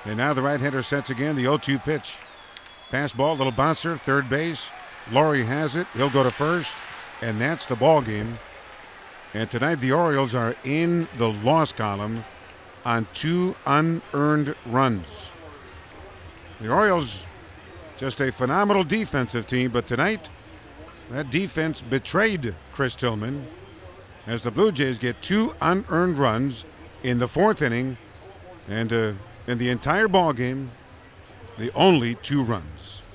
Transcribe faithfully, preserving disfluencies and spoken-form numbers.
And now the right-hander sets again, the oh two pitch. Fastball, little bouncer, third base. Laurie has it. He'll go to first, and that's the ball game. And tonight the Orioles are in the loss column on two unearned runs. The Orioles, just a phenomenal defensive team, but tonight that defense betrayed Chris Tillman as the Blue Jays get two unearned runs in the fourth inning, and uh, in the entire ball game, the only two runs.